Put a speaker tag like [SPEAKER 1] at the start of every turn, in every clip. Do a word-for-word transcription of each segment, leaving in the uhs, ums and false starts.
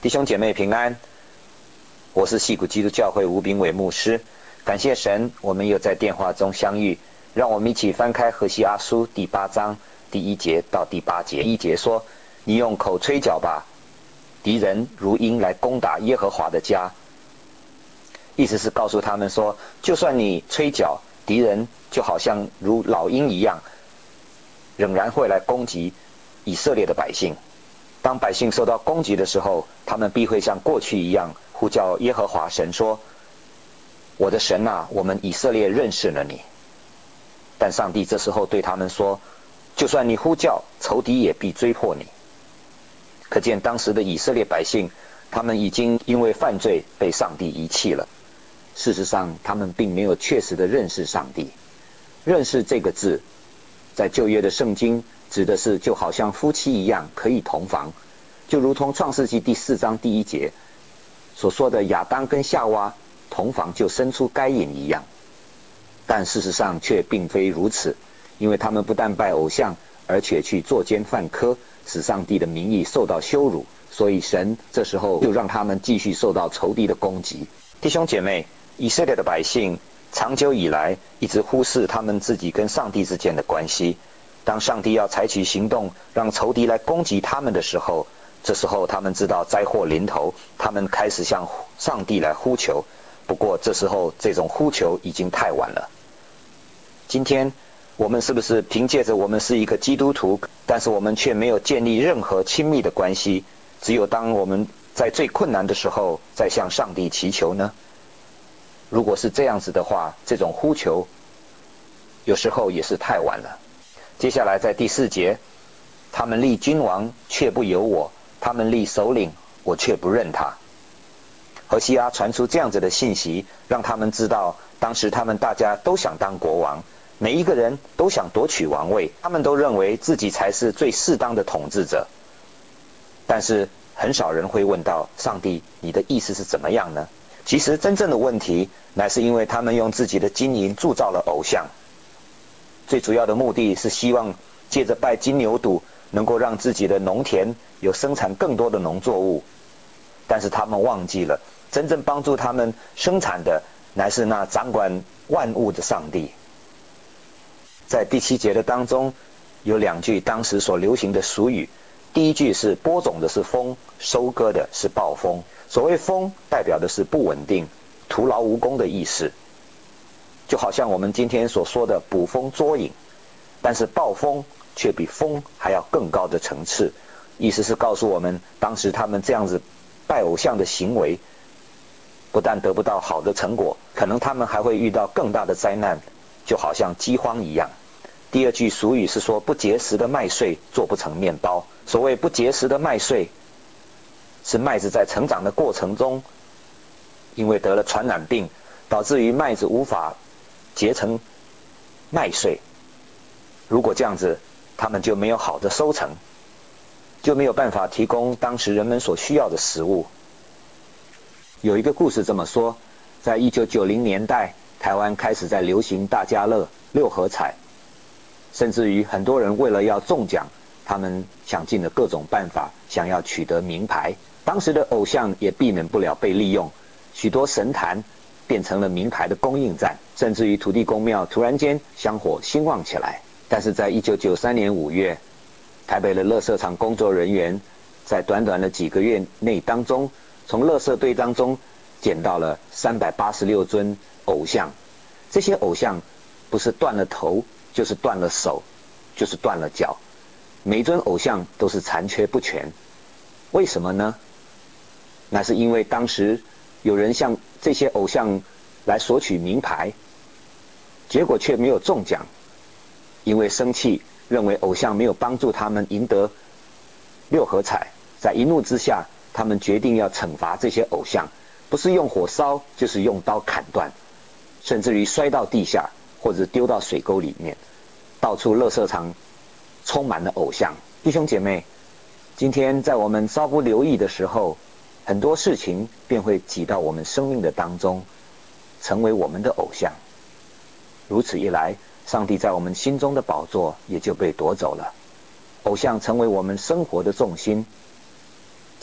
[SPEAKER 1] 弟兄姐妹平安，我是矽谷基督教会吴炳伟牧师。感谢神，我们又在电话中相遇，让我们一起翻开何西阿书第八章第一节到第八节。一节说：你用口吹角吧，敌人如鹰来攻打耶和华的家。意思是告诉他们说，就算你吹角，敌人就好像如老鹰一样，仍然会来攻击以色列的百姓。当百姓受到攻击的时候，他们必会像过去一样呼叫耶和华神说：我的神啊，我们以色列认识了你。但上帝这时候对他们说，就算你呼叫，仇敌也必追迫你。可见当时的以色列百姓，他们已经因为犯罪被上帝遗弃了。事实上，他们并没有确实的认识上帝。认识这个字，在旧约的圣经指的是就好像夫妻一样可以同房，就如同创世纪第四章第一节所说的亚当跟夏娃同房就生出该隐一样。但事实上却并非如此，因为他们不但拜偶像，而且去作奸犯科，使上帝的名义受到羞辱，所以神这时候就让他们继续受到仇敌的攻击。弟兄姐妹，以色列的百姓长久以来一直忽视他们自己跟上帝之间的关系。当上帝要采取行动让仇敌来攻击他们的时候，这时候他们知道灾祸临头，他们开始向上帝来呼求。不过这时候这种呼求已经太晚了。今天我们是不是凭借着我们是一个基督徒，但是我们却没有建立任何亲密的关系，只有当我们在最困难的时候再向上帝祈求呢？如果是这样子的话，这种呼求有时候也是太晚了。接下来在第四节，他们立君王却不由我，他们立首领我却不认他。何西阿传出这样子的信息，让他们知道当时他们大家都想当国王，每一个人都想夺取王位，他们都认为自己才是最适当的统治者。但是很少人会问到，上帝，你的意思是怎么样呢？其实真正的问题乃是因为他们用自己的金银铸造了偶像，最主要的目的是希望借着拜金牛犊能够让自己的农田有生产更多的农作物。但是他们忘记了，真正帮助他们生产的乃是那掌管万物的上帝。在第七节的当中有两句当时所流行的俗语，第一句是播种的是风，收割的是暴风。所谓风代表的是不稳定、徒劳无功的意思，就好像我们今天所说的捕风捉影。但是暴风却比风还要更高的层次，意思是告诉我们，当时他们这样子拜偶像的行为，不但得不到好的成果，可能他们还会遇到更大的灾难，就好像饥荒一样。第二句俗语是说，不结实的麦穗做不成面包。所谓不结实的麦穗，是麦子在成长的过程中，因为得了传染病，导致于麦子无法结成麦穗。如果这样子，他们就没有好的收成，就没有办法提供当时人们所需要的食物。有一个故事这么说，在一九九零年代，台湾开始在流行大家乐、六合彩，甚至于很多人为了要中奖，他们想尽了各种办法，想要取得名牌。当时的偶像也避免不了被利用，许多神坛变成了名牌的供应站，甚至于土地公庙突然间香火兴旺起来。但是在一九九三年五月，台北的垃圾场工作人员在短短的几个月内当中，从垃圾堆当中捡到了三百八十六尊偶像。这些偶像不是断了头，就是断了手，就是断了脚，每一尊偶像都是残缺不全。为什么呢？那是因为当时有人向这些偶像来索取名牌，结果却没有中奖，因为生气，认为偶像没有帮助他们赢得六合彩，在一怒之下，他们决定要惩罚这些偶像，不是用火烧，就是用刀砍断，甚至于摔到地下，或者丢到水沟里面。到处垃圾场充满了偶像。弟兄姐妹，今天在我们稍不留意的时候，很多事情便会挤到我们生命的当中，成为我们的偶像。如此一来，上帝在我们心中的宝座也就被夺走了，偶像成为我们生活的重心。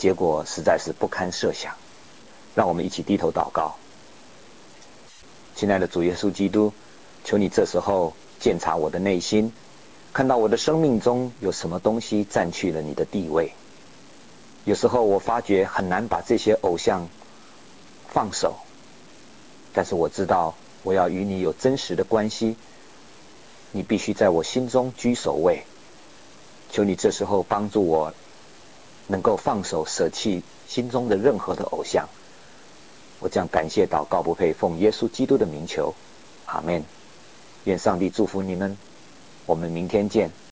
[SPEAKER 1] 结果实在是不堪设想。让我们一起低头祷告。亲爱的主耶稣基督，求你这时候鉴察我的内心，看到我的生命中有什么东西占据了你的地位。有时候我发觉很难把这些偶像放手，但是我知道我要与你有真实的关系，你必须在我心中居首位。求你这时候帮助我能够放手舍弃心中的任何的偶像。我将感谢祷告不配，奉耶稣基督的名求，阿们。愿上帝祝福你们，我们明天见。